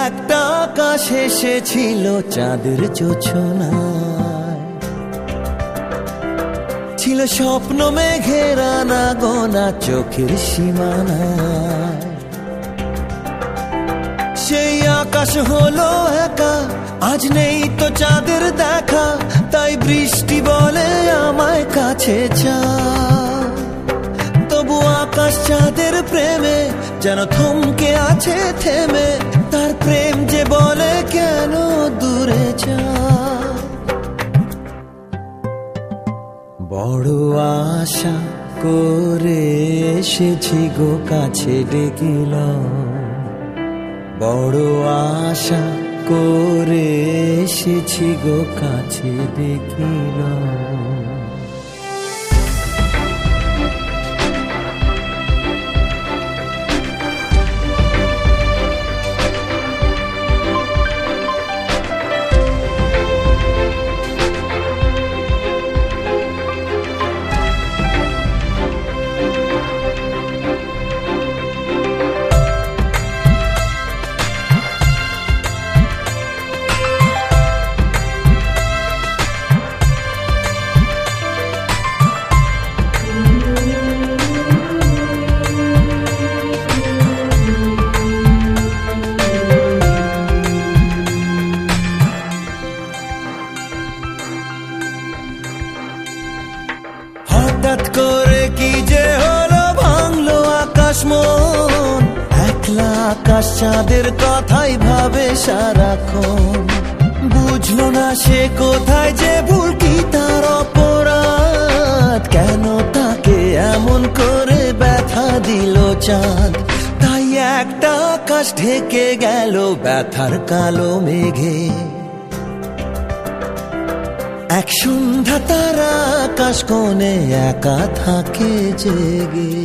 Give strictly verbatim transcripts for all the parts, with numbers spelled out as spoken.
একটা আকাশ এসেছিল চাঁদের জোছনায়, ছিল স্বপ্ন মেঘের আনাগোনা চোখের সীমানায়। সেই আকাশ হলো একা, আজ নেই তো চাঁদের দেখা, তাই বৃষ্টি বলে আমায় কাছে চা। তবু আকাশ চাঁদের প্রেমে যেন থমকে আছে থেমে, তার প্রেম যে বলে কেন দূরে যা। বড় আশা করে এসেছি গো কাছে ডেকিলাম, বড় আশা করে এসেছি গো কাছে ডেকিলাম। হঠাৎ করে কি যে হলো ভাঙলো আকাশ মন, একলা আকাশ চাঁদের কথাই ভাবে সারাক্ষণ। বুঝলো না সে কোথায় যে ভুল কি তার অপরাধ, কেন তাকে এমন করে ব্যথা দিল চাঁদ। তাই একটা আকাশ ঢেকে গেল ব্যথার কালো মেঘে, এক সন্ধ্যা তারা আকাশ কোণে একা থাকে জেগে।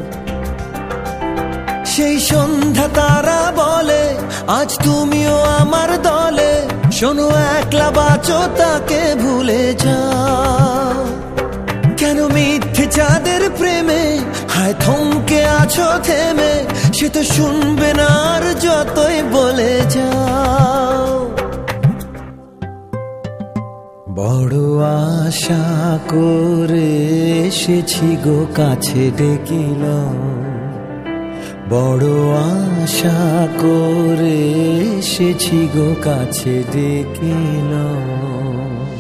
সেই সন্ধ্যা তারা বলে আজ তুমিও আমার দলে, শোনো একলা বাঁচো তাকে ভুলে যাও। কেন মিথ্যে চাঁদের প্রেমে হায় থমকে আছো থেমে, সে তো শুনবে না আর যতই বলে যাও। বড় আশা করে এসেছি গো কাছে ডেকিলাম, বড় আশা করে এসেছি গো কাছে ডেকিলাম।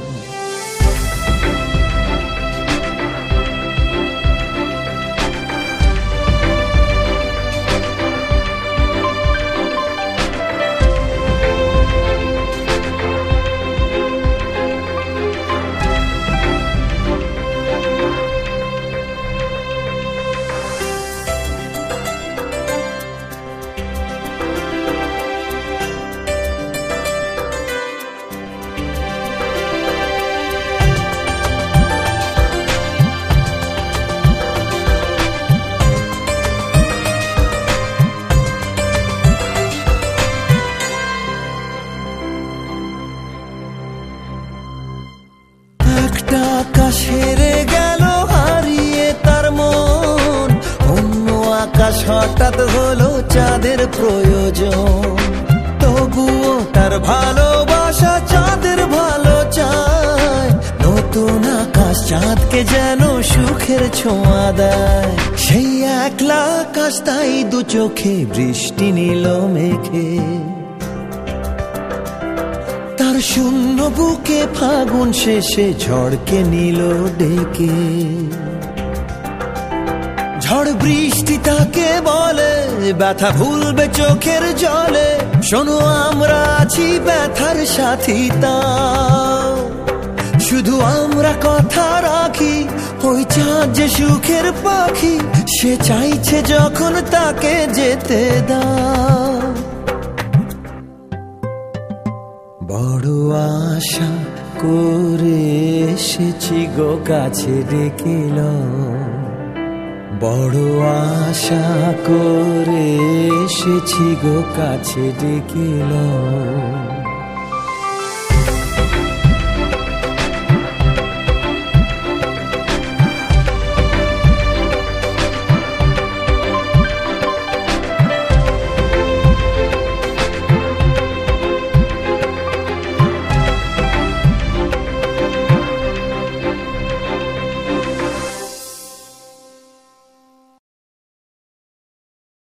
আকাশ হেরে গেল হারিয়ে তার মন, অন্য আকাশ হঠাৎ হলো চাঁদের প্রয়োজন। তবুও তার ভালোবাসা চাঁদের ভালো চায়, নতুন আকাশ চাঁদকে যেন সুখের ছোঁয়া দেয়। সেই একলা আকাশ তাই দু চোখে বৃষ্টি নিল মেঘে, তার শূন্য বুকে ফাগুন শেষে ঝড়কে নিল ডেকে। ঝড় বৃষ্টি তাকে বলে ব্যথা ভুলবে চোখের জলে, শোনো আমরা আছি ব্যথার সাথী তাও। শুধু আমরা কথা রাখি ওই চাঁদ যে সুখের পাখি, সে চাইছে যখন তাকে যেতে দাও। বড় আশা করে এসেছি গো কাছে ডেকিলাম, বড় আশা করে এসেছি গো কাছে ডেকিলাম।